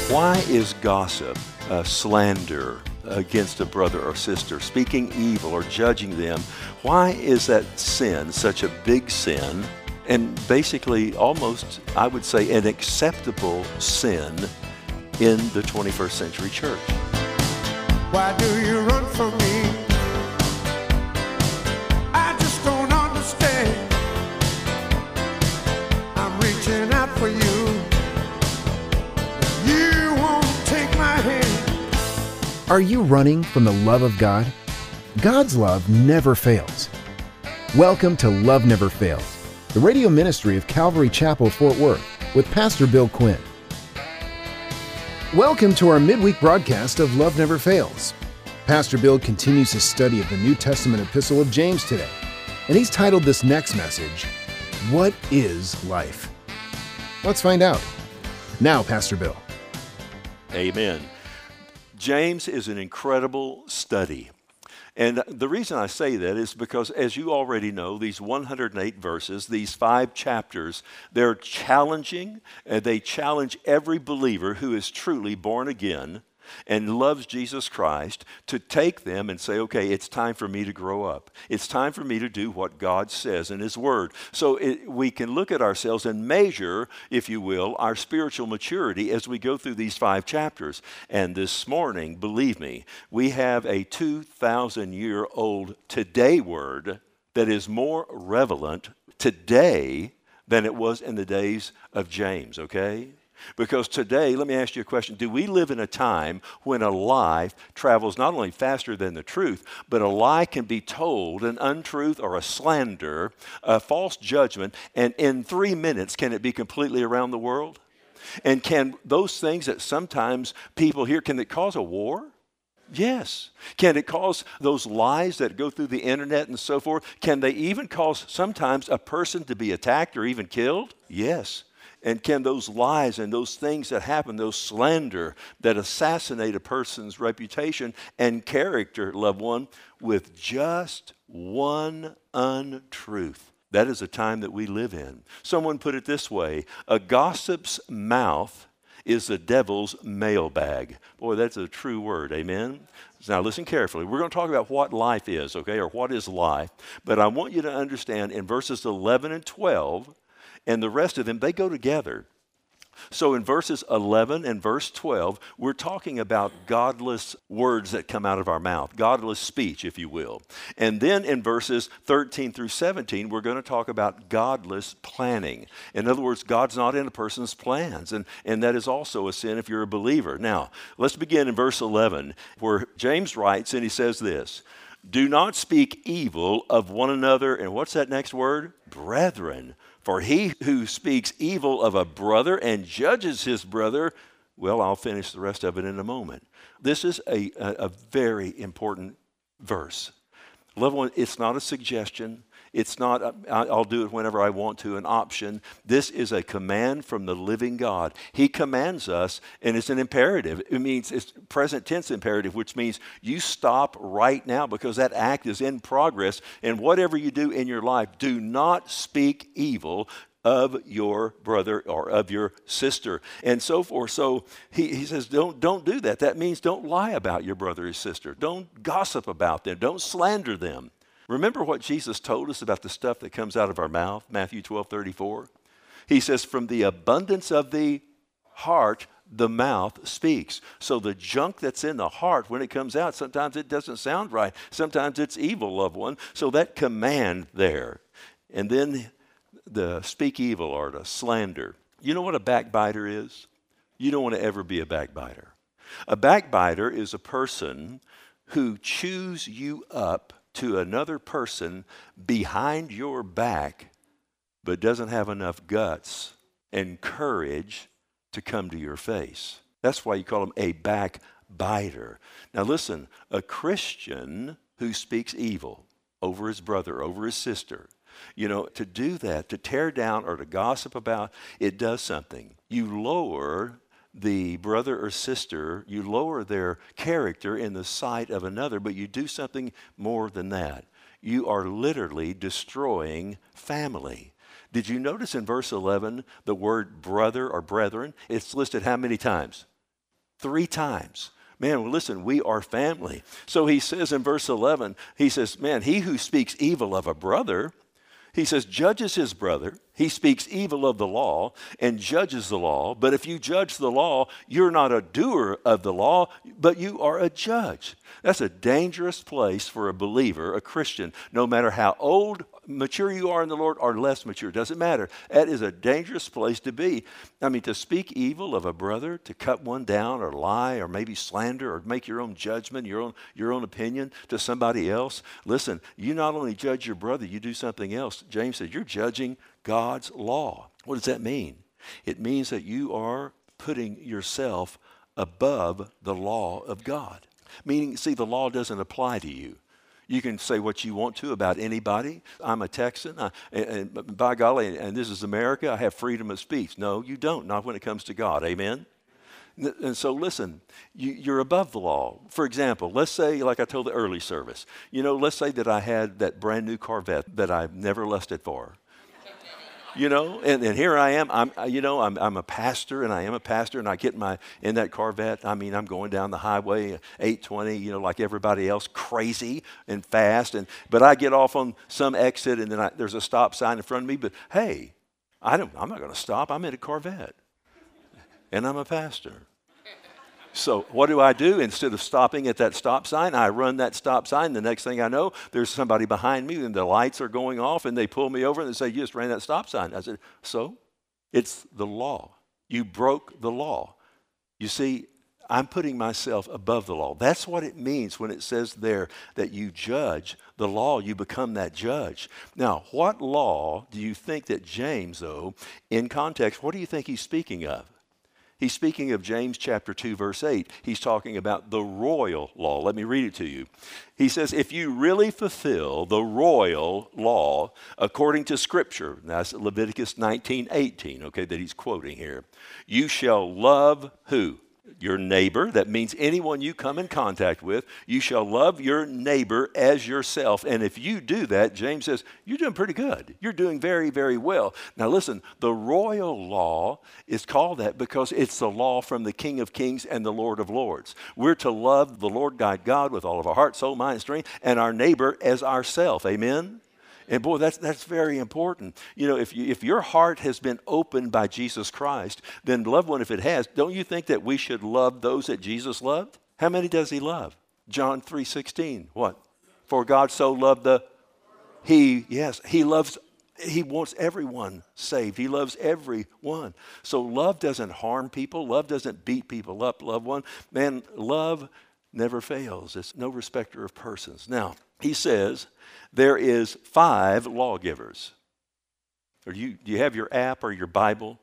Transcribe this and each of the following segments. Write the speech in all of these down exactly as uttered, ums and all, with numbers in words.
Why is gossip, uh, slander against a brother or sister, speaking evil or judging them, why is that sin such a big sin and basically almost, I would say, an acceptable sin in the twenty-first century church? Why do you run from me? I just don't understand. I'm reaching out for you. You won't take my hand. Are you running from the love of God? God's love never fails. Welcome to Love Never Fails, the radio ministry of Calvary Chapel, Fort Worth, with Pastor Bill Quinn. Welcome to our midweek broadcast of Love Never Fails. Pastor Bill continues his study of the New Testament epistle of James today, and he's titled this next message, What is Life? Let's find out. Now, Pastor Bill. Amen. James is an incredible study. And the reason I say that is because, as you already know, these one hundred eight verses, these five chapters, they're challenging, and they challenge every believer who is truly born again and loves Jesus Christ to take them and say, okay, it's time for me to grow up. It's time for me to do what God says in His Word. So it, we can look at ourselves and measure, if you will, our spiritual maturity as we go through these five chapters. And this morning, believe me, we have a two thousand year old today word that is more relevant today than it was in the days of James, okay? Because today, let me ask you a question. Do we live in a time when a lie travels not only faster than the truth, but a lie can be told, an untruth or a slander, a false judgment, and in three minutes, can it be completely around the world? And can those things that sometimes people hear, can it cause a war? Yes. Can it cause those lies that go through the internet and so forth? Can they even cause sometimes a person to be attacked or even killed? Yes. And can those lies and those things that happen, those slander that assassinate a person's reputation and character, loved one, with just one untruth? That is a time that we live in. Someone put it this way, a gossip's mouth is the devil's mailbag. Boy, that's a true word, amen? Now listen carefully. We're going to talk about what life is, okay, or what is life. But I want you to understand in verses eleven and twelve, and the rest of them, they go together. So in verses eleven and verse twelve, we're talking about godless words that come out of our mouth, godless speech, if you will. And then in verses thirteen through seventeen, we're going to talk about godless planning. In other words, God's not in a person's plans, and, and that is also a sin if you're a believer. Now, let's begin in verse eleven, where James writes, and he says this, do not speak evil of one another, and what's that next word? Brethren. For he who speaks evil of a brother and judges his brother, well, I'll finish the rest of it in a moment. This is a, a, a very important verse. Loved one, it's not a suggestion. It's not, a, I'll do it whenever I want to, an option. This is a command from the living God. He commands us, and it's an imperative. It means it's present tense imperative, which means you stop right now because that act is in progress. And whatever you do in your life, do not speak evil of your brother or of your sister and so forth. So he, he says, don't, don't do that. That means don't lie about your brother or sister. Don't gossip about them. Don't slander them. Remember what Jesus told us about the stuff that comes out of our mouth, Matthew twelve thirty-four? He says, from the abundance of the heart, the mouth speaks. So the junk that's in the heart, when it comes out, sometimes it doesn't sound right. Sometimes it's evil, loved one. So that command there. And then the speak evil or the slander. You know what a backbiter is? You don't want to ever be a backbiter. A backbiter is a person who chews you up to another person behind your back, but doesn't have enough guts and courage to come to your face. That's why you call them a backbiter. Now listen, a Christian who speaks evil over his brother, over his sister, you know, to do that, to tear down or to gossip about, it does something. You lower the brother or sister, you lower their character in the sight of another, but you do something more than that. You are literally destroying family. Did you notice in verse eleven the word brother or brethren? It's listed how many times? Three times. Man, well, listen, we are family. So he says in verse eleven, he says, man, he who speaks evil of a brother, he says, judges his brother. He speaks evil of the law and judges the law. But if you judge the law, you're not a doer of the law, but you are a judge. That's a dangerous place for a believer, a Christian, no matter how old, mature you are in the Lord or less mature. Doesn't matter. That is a dangerous place to be. I mean, to speak evil of a brother, to cut one down or lie or maybe slander or make your own judgment, your own, your own opinion to somebody else. Listen, you not only judge your brother, you do something else. James said, you're judging God's law. What does that mean? It means that you are putting yourself above the law of God. Meaning, see, the law doesn't apply to you. You can say what you want to about anybody. I'm a Texan, I, and, and by golly, and this is America, I have freedom of speech. No, you don't, not when it comes to God. Amen? And so listen, you, you're above the law. For example, let's say, like I told the early service, you know, let's say that I had that brand new Corvette that I've never lusted for. You know, and, and here I am, I'm, you know, I'm, I'm a pastor, and I am a pastor, and I get my, in that Corvette, I mean, I'm going down the highway, eight twenty, you know, like everybody else, crazy and fast, and but I get off on some exit, and then I, there's a stop sign in front of me, but hey, I don't, I'm not going to stop, I'm in a Corvette, and I'm a pastor. So what do I do? Instead of stopping at that stop sign, I run that stop sign. The next thing I know, there's somebody behind me and the lights are going off and they pull me over and they say, you just ran that stop sign. I said, so? It's the law. You broke the law. You see, I'm putting myself above the law. That's what it means when it says there that you judge the law, you become that judge. Now, what law do you think that James, though, in context, what do you think he's speaking of? He's speaking of James chapter two, verse eight. He's talking about the royal law. Let me read it to you. He says, if you really fulfill the royal law according to Scripture, that's Leviticus nineteen eighteen, okay, that he's quoting here, you shall love who? Your neighbor. That means anyone you come in contact with. You shall love your neighbor as yourself. And if you do that, James says, you're doing pretty good. You're doing very, very well. Now listen, the royal law is called that because it's the law from the King of Kings and the Lord of Lords. We're to love the Lord God, God with all of our heart, soul, mind, and strength, and our neighbor as ourself. Amen? And boy, that's that's very important. You know, if you, if your heart has been opened by Jesus Christ, then loved one, if it has, don't you think that we should love those that Jesus loved? How many does he love? John three sixteen. What? For God so loved the, he, yes, he loves, he wants everyone saved. He loves everyone. So love doesn't harm people. Love doesn't beat people up, loved one. Man, love never fails. It's no respecter of persons. Now, he says, there is five lawgivers. Or do you, do you have your app or your Bible?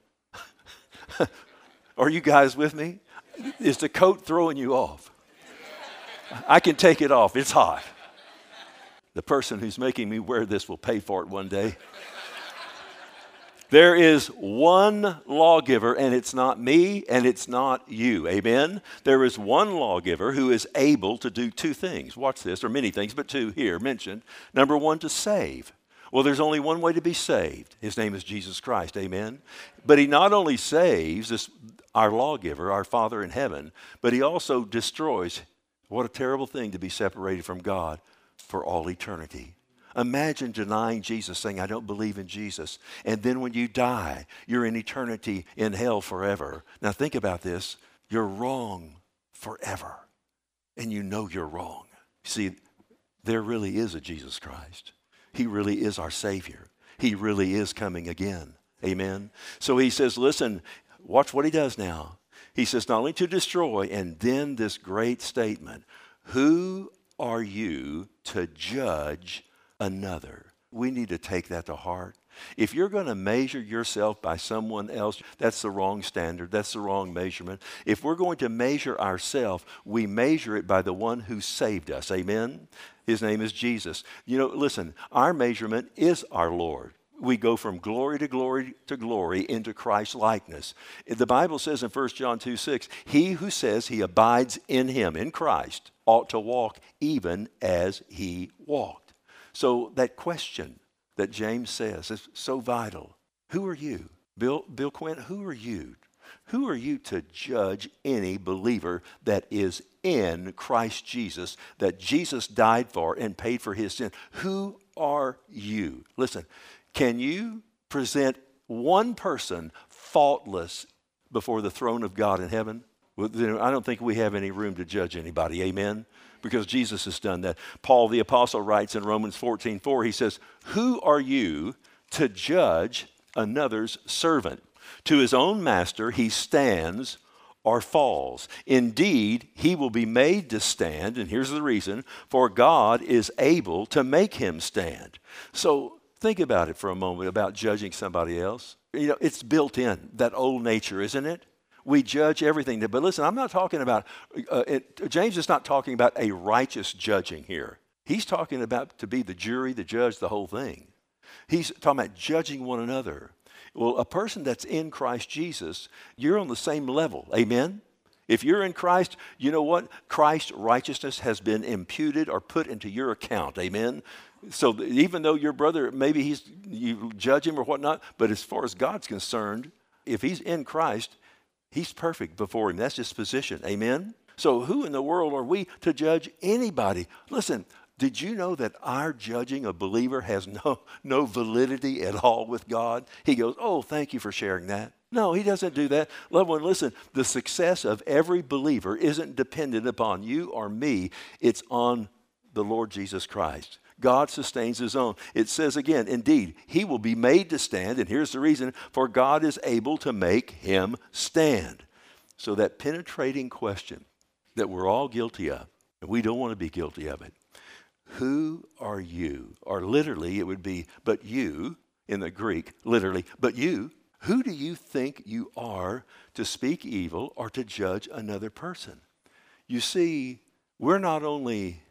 Are you guys with me? Is the coat throwing you off? I can take it off. It's hot. The person who's making me wear this will pay for it one day. There is one lawgiver, and it's not me, and it's not you. Amen? There is one lawgiver who is able to do two things. Watch this, or many things, but two here mentioned. Number one, to save. Well, there's only one way to be saved. His name is Jesus Christ. Amen? But he not only saves this, our lawgiver, our Father in heaven, but he also destroys. What a terrible thing to be separated from God for all eternity. Imagine denying Jesus, saying, I don't believe in Jesus. And then when you die, you're in eternity in hell forever. Now think about this. You're wrong forever. And you know you're wrong. See, there really is a Jesus Christ. He really is our Savior. He really is coming again. Amen? So he says, listen, watch what he does now. He says, not only to destroy, and then this great statement, who are you to judge another? We need to take that to heart. If you're going to measure yourself by someone else, that's the wrong standard. That's the wrong measurement. If we're going to measure ourselves, we measure it by the one who saved us. Amen? His name is Jesus. You know, listen, our measurement is our Lord. We go from glory to glory to glory into Christ's likeness. The Bible says in First John two six, he who says he abides in him, in Christ, ought to walk even as he walked. So that question that James says is so vital. Who are you? Bill, Bill Quinn, who are you Who are you to judge any believer that is in Christ Jesus, that Jesus died for and paid for his sin? Who are you? Listen, can you present one person faultless before the throne of God in heaven? Well, then I don't think we have any room to judge anybody, amen? Because Jesus has done that. Paul the apostle writes in Romans fourteen four, he says, who are you to judge another's servant? To his own master he stands or falls. Indeed, he will be made to stand, and here's the reason, for God is able to make him stand. So think about it for a moment about judging somebody else. You know, it's built in, that old nature, isn't it? We judge everything. But listen, I'm not talking about, uh, it, James is not talking about a righteous judging here. He's talking about to be the jury, the judge, the whole thing. He's talking about judging one another. Well, a person that's in Christ Jesus, you're on the same level. Amen? If you're in Christ, you know what? Christ's righteousness has been imputed or put into your account. Amen? So th- even though your brother, maybe he's you judge him or whatnot, but as far as God's concerned, if he's in Christ, he's perfect before him. That's his position. Amen? So who in the world are we to judge anybody? Listen, did you know that our judging a believer has no, no validity at all with God? He goes, oh, thank you for sharing that. No, he doesn't do that. Loved one, listen, the success of every believer isn't dependent upon you or me. It's on the Lord Jesus Christ. God sustains his own. It says again, indeed, he will be made to stand, and here's the reason, for God is able to make him stand. So that penetrating question that we're all guilty of, and we don't want to be guilty of it. Who are you? Or literally, it would be, but you, in the Greek, literally, but you, who do you think you are to speak evil or to judge another person? You see, we're not only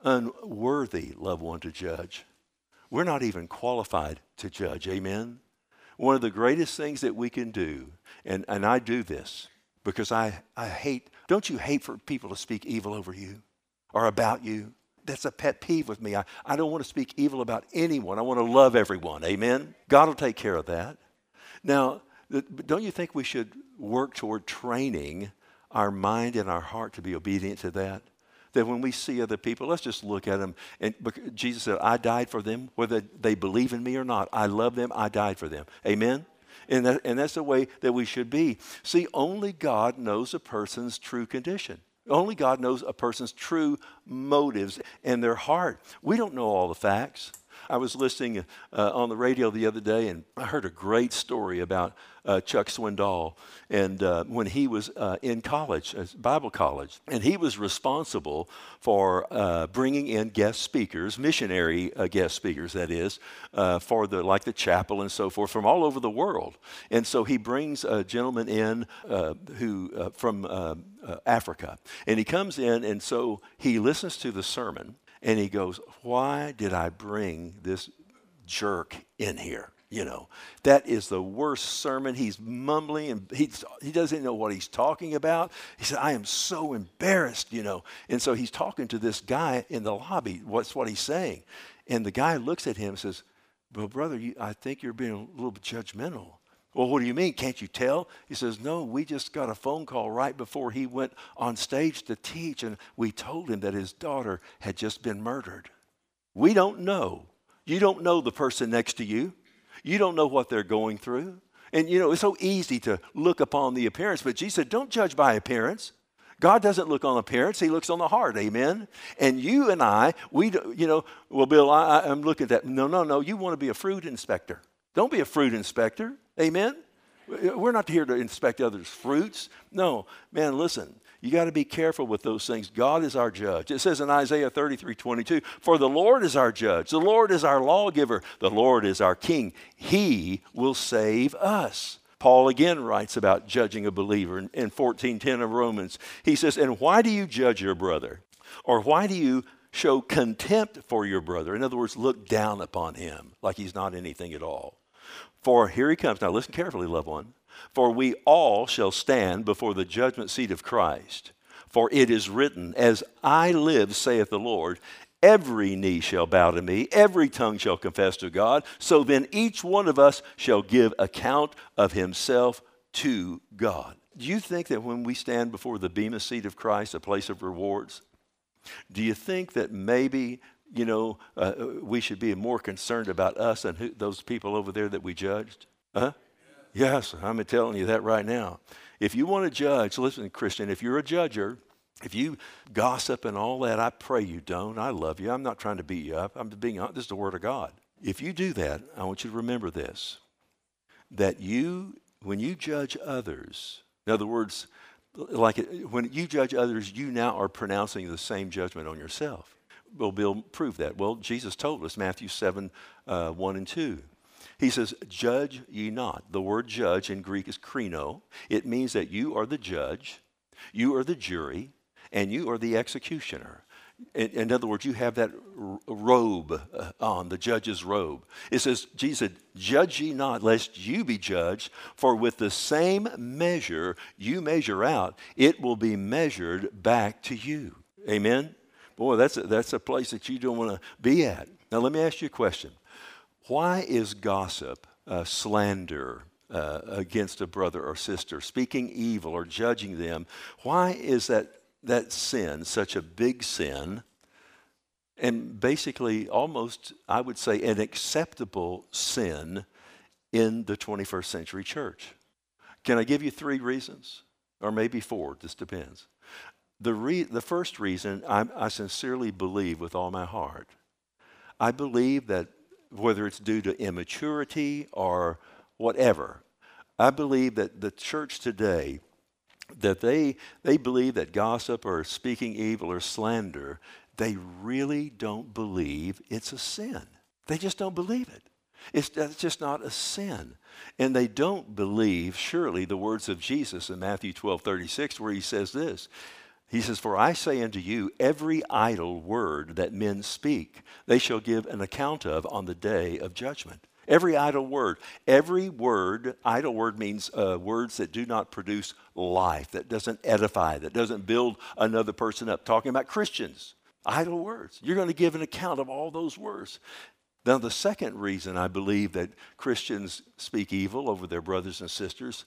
unworthy, loved one, to judge, we're not even qualified to judge, amen? One of the greatest things that we can do, and, and I do this because I, I hate, don't you hate for people to speak evil over you or about you? That's a pet peeve with me. I, I don't want to speak evil about anyone. I want to love everyone. Amen? God will take care of that. Now, don't you think we should work toward training our mind and our heart to be obedient to that? That when we see other people, let's just look at them. And Jesus said, I died for them, whether they believe in me or not. I love them. I died for them. Amen? And, that, and that's the way that we should be. See, only God knows a person's true condition. Only God knows a person's true motives and their heart. We don't know all the facts. I was listening uh, on the radio the other day, and I heard a great story about uh, Chuck Swindoll, and uh, when he was uh, in college, uh, Bible college, and he was responsible for uh, bringing in guest speakers, missionary uh, guest speakers, that is, uh, for the like the chapel and so forth, from all over the world. And so he brings a gentleman in uh, who uh, from uh, uh, Africa, and he comes in, and so he listens to the sermon. And he goes, why did I bring this jerk in here? You know, that is the worst sermon. He's mumbling and he's, he doesn't know what he's talking about. He said, I am so embarrassed, you know. And so he's talking to this guy in the lobby. What's what he's saying? And the guy looks at him and says, well, brother, you, I think you're being a little bit judgmental. Well, what do you mean? Can't you tell? He says, no, we just got a phone call right before he went on stage to teach, and we told him that his daughter had just been murdered. We don't know. You don't know the person next to you. You don't know what they're going through. And, you know, it's so easy to look upon the appearance, but Jesus said, don't judge by appearance. God doesn't look on appearance. He looks on the heart, amen? And you and I, we, you know, well, Bill, I, I'm looking at that. No, no, no, you want to be a fruit inspector. Don't be a fruit inspector. Amen? We're not here to inspect others' fruits. No, man, listen, you got to be careful with those things. God is our judge. It says in Isaiah thirty-three twenty-two, for the Lord is our judge. The Lord is our lawgiver. The Lord is our king. He will save us. Paul again writes about judging a believer in, in fourteen ten of Romans. He says, and why do you judge your brother? Or why do you show contempt for your brother? In other words, look down upon him like he's not anything at all. For here he comes. Now listen carefully, loved one. For we all shall stand before the judgment seat of Christ. For it is written, as I live, saith the Lord, every knee shall bow to me, every tongue shall confess to God. So then each one of us shall give account of himself to God. Do you think that when we stand before the Bema seat of Christ, a place of rewards, do you think that maybe, you know, uh, we should be more concerned about us and who, those people over there that we judged? Huh? Yes, I'm telling you that right now. If you want to judge, listen, Christian, if you're a judger, if you gossip and all that, I pray you don't. I love you. I'm not trying to beat you up. I'm being honest. This is the Word of God. If you do that, I want you to remember this, that you, when you judge others, in other words, like it, when you judge others, you now are pronouncing the same judgment on yourself. Well, Bill proved that. Well, Jesus told us, Matthew seven, uh, one and two. He says, judge ye not. The word judge in Greek is krino. It means that you are the judge, you are the jury, and you are the executioner. In, in other words, you have that r- robe uh, on, the judge's robe. It says, Jesus said, judge ye not, lest you be judged, for with the same measure you measure out, it will be measured back to you. Amen? Boy, that's a, that's a place that you don't want to be at. Now, let me ask you a question. Why is gossip, uh, slander uh, against a brother or sister, speaking evil or judging them, why is that that sin such a big sin and basically almost, I would say, an acceptable sin in the twenty-first century church? Can I give you three reasons? Or maybe four, this depends. The, re- the first reason, I, I sincerely believe with all my heart, I believe that whether it's due to immaturity or whatever, I believe that the church today, that they they believe that gossip or speaking evil or slander, they really don't believe it's a sin. They just don't believe it. It's, it's just not a sin. And they don't believe, surely, the words of Jesus in Matthew twelve thirty-six, where he says this. He says, for I say unto you, every idle word that men speak, they shall give an account of on the day of judgment. Every idle word. Every word, idle word means uh, words that do not produce life, that doesn't edify, that doesn't build another person up. Talking about Christians. Idle words. You're going to give an account of all those words. Now, the second reason I believe that Christians speak evil over their brothers and sisters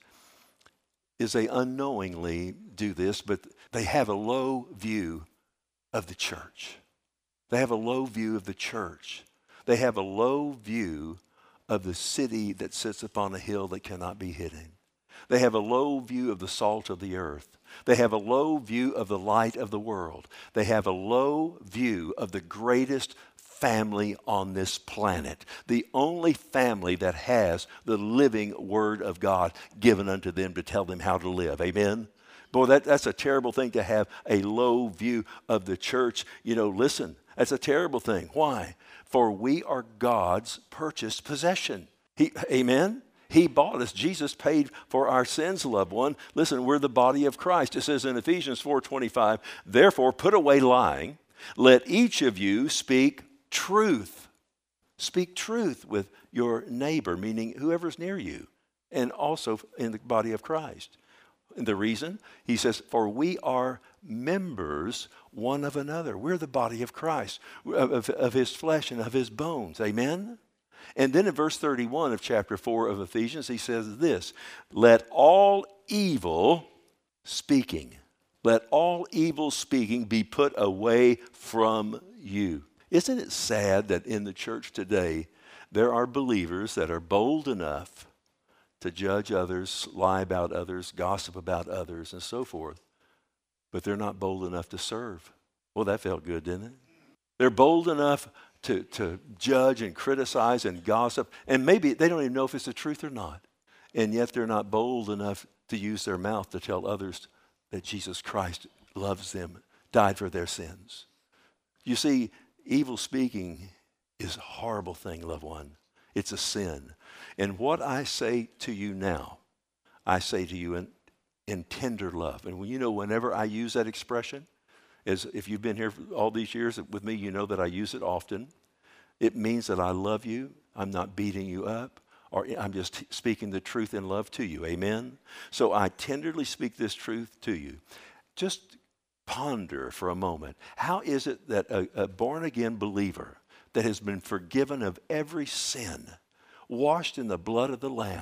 is they unknowingly do this, but they have a low view of the church. They have a low view of the church. They have a low view of the city that sits upon a hill that cannot be hidden. They have a low view of the salt of the earth. They have a low view of the light of the world. They have a low view of the greatest family on this planet, the only family that has the living Word of God given unto them to tell them how to live. Amen? Boy, that, that's a terrible thing to have a low view of the church. You know, listen, that's a terrible thing. Why? For we are God's purchased possession. He, amen? He bought us. Jesus paid for our sins, loved one. Listen, we're the body of Christ. It says in Ephesians four twenty-five, therefore put away lying. Let each of you speak truth. Speak truth with your neighbor, meaning whoever's near you, and also in the body of Christ. And the reason, he says, for we are members one of another. We're the body of Christ, of, of, of his flesh and of his bones. Amen? And then in verse thirty-one of chapter four of Ephesians, he says this, let all evil speaking, let all evil speaking be put away from you. Isn't it sad that in the church today, there are believers that are bold enough to judge others, lie about others, gossip about others, and so forth, but they're not bold enough to serve? Well, that felt good, didn't it? They're bold enough to, to judge and criticize and gossip, and maybe they don't even know if it's the truth or not, and yet they're not bold enough to use their mouth to tell others that Jesus Christ loves them, died for their sins. You see, evil speaking is a horrible thing, loved one. It's a sin. And what I say to you now, I say to you in, in tender love. And when, you know, whenever I use that expression, as if you've been here for all these years with me, you know that I use it often. It means that I love you. I'm not beating you up, or I'm just speaking the truth in love to you. Amen? So I tenderly speak this truth to you. Just ponder for a moment. How is it that a, a born-again believer that has been forgiven of every sin, washed in the blood of the Lamb,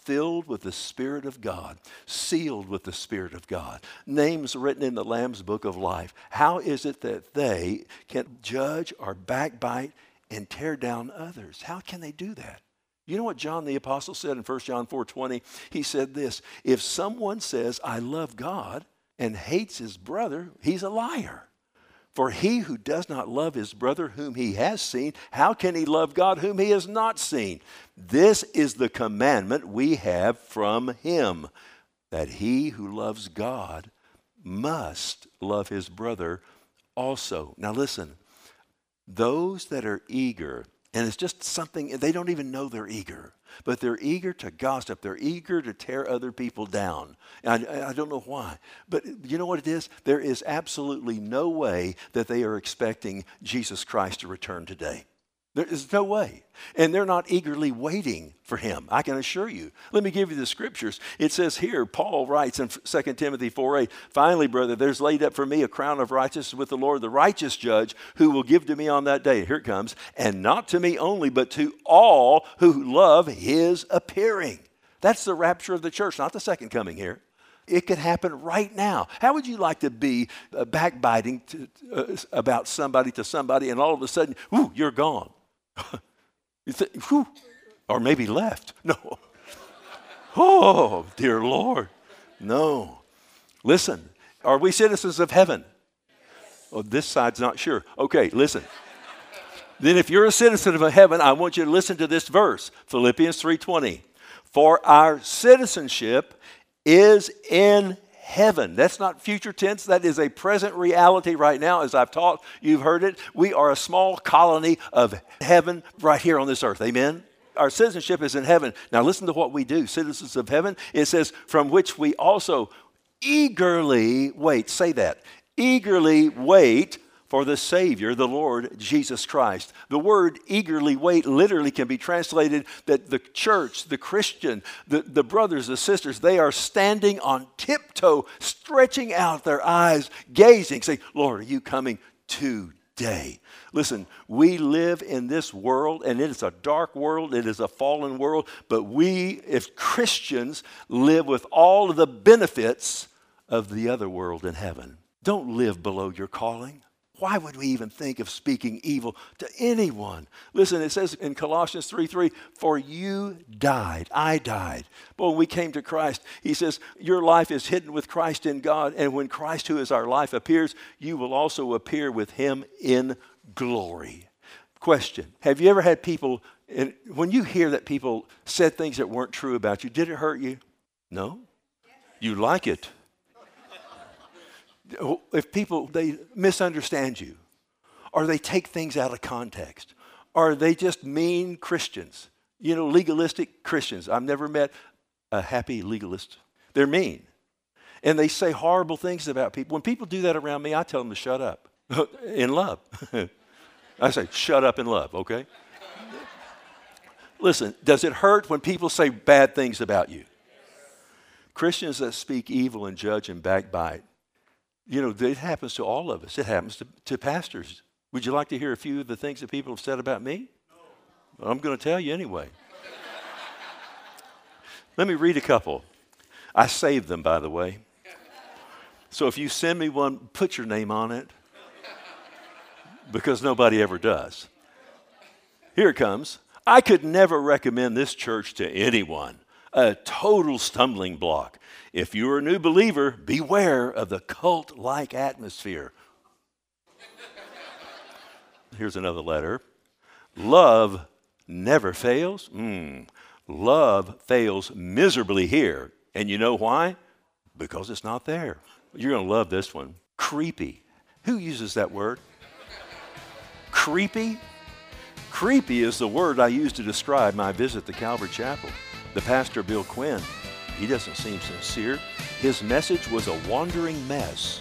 filled with the Spirit of God, sealed with the Spirit of God, names written in the Lamb's Book of Life. How is it that they can judge or backbite and tear down others? How can they do that? You know what John the Apostle said in First John four twenty? He said this, if someone says, I love God, and hates his brother, he's a liar. For he who does not love his brother whom he has seen, how can he love God whom he has not seen? This is the commandment we have from him, that he who loves God must love his brother also. Now listen, those that are eager, and it's just something, they don't even know they're eager, but they're eager to gossip. They're eager to tear other people down. And I, I don't know why. But you know what it is? There is absolutely no way that they are expecting Jesus Christ to return today. There is no way. And they're not eagerly waiting for him, I can assure you. Let me give you the scriptures. It says here, Paul writes in Second Timothy four eight, finally, brother, there's laid up for me a crown of righteousness with the Lord, the righteous judge, who will give to me on that day. Here it comes. And not to me only, but to all who love his appearing. That's the rapture of the church, not the second coming here. It could happen right now. How would you like to be uh, backbiting to, uh, about somebody to somebody, and all of a sudden, whoo, you're gone? You think, whew, or maybe left. No. Oh, dear Lord. No. Listen, are we citizens of heaven? Oh, this side's not sure. Okay, listen. Then if you're a citizen of heaven, I want you to listen to this verse, Philippians three twenty. For our citizenship is in heaven. That's not future tense. That is a present reality right now. As I've taught, you've heard it. We are a small colony of heaven right here on this earth. Amen? Our citizenship is in heaven. Now listen to what we do. Citizens of heaven, it says, from which we also eagerly wait. Say that. Eagerly wait for the Savior, the Lord Jesus Christ. The word eagerly wait literally can be translated that the church, the Christian, the, the brothers, the sisters, they are standing on tiptoe, stretching out their eyes, gazing, saying, Lord, are you coming today? Listen, we live in this world, and it is a dark world, it is a fallen world, but we, as Christians, live with all of the benefits of the other world in heaven. Don't live below your calling. Why would we even think of speaking evil to anyone? Listen, it says in Colossians three three, for you died, I died. But when we came to Christ, he says, your life is hidden with Christ in God, and when Christ, who is our life, appears, you will also appear with him in glory. Question, have you ever had people, and when you hear that people said things that weren't true about you, did it hurt you? No? You like it. If people, they misunderstand you, or they take things out of context, or they just mean Christians, you know, legalistic Christians. I've never met a happy legalist. They're mean. And they say horrible things about people. When people do that around me, I tell them to shut up in love. I say, shut up in love, okay? Listen, does it hurt when people say bad things about you? Christians that speak evil and judge and backbite, you know, it happens to all of us. It happens to, to pastors. Would you like to hear a few of the things that people have said about me? No. I'm going to tell you anyway. Let me read a couple. I saved them, by the way. So if you send me one, put your name on it, because nobody ever does. Here it comes. I could never recommend this church to anyone. A total stumbling block. If you're a new believer, beware of the cult-like atmosphere. Here's another letter. Love never fails. Mm. Love fails miserably here. And you know why? Because it's not there. You're going to love this one. Creepy. Who uses that word? Creepy? Creepy is the word I use to describe my visit to Calvary Chapel. The pastor, Bill Quinn, he doesn't seem sincere. His message was a wandering mess.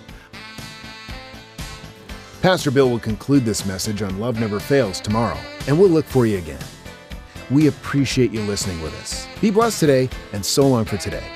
Pastor Bill will conclude this message on Love Never Fails tomorrow, and we'll look for you again. We appreciate you listening with us. Be blessed today, and so long for today.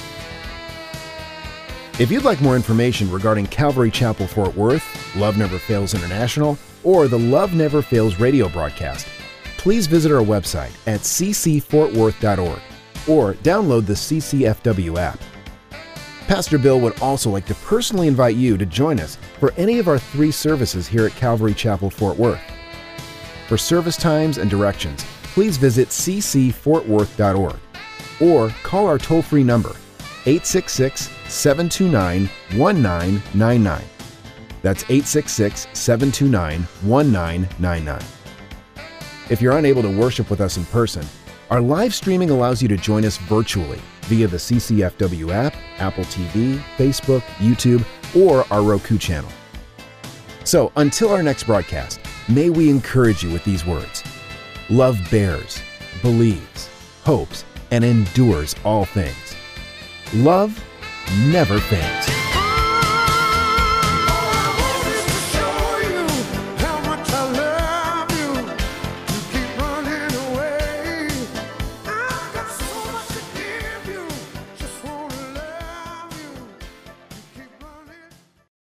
If you'd like more information regarding Calvary Chapel Fort Worth, Love Never Fails International, or the Love Never Fails radio broadcast, please visit our website at c c fort worth dot org. or download the C C F W app. Pastor Bill would also like to personally invite you to join us for any of our three services here at Calvary Chapel, Fort Worth. For service times and directions, please visit c c fort worth dot org or call our toll-free number, eight six six, seven two nine, one nine nine nine. That's eight six six, seven two nine, one nine nine nine. If you're unable to worship with us in person, our live streaming allows you to join us virtually via the C C F W app, Apple T V, Facebook, YouTube, or our Roku channel. So until our next broadcast, may we encourage you with these words. Love bears, believes, hopes, and endures all things. Love never fails.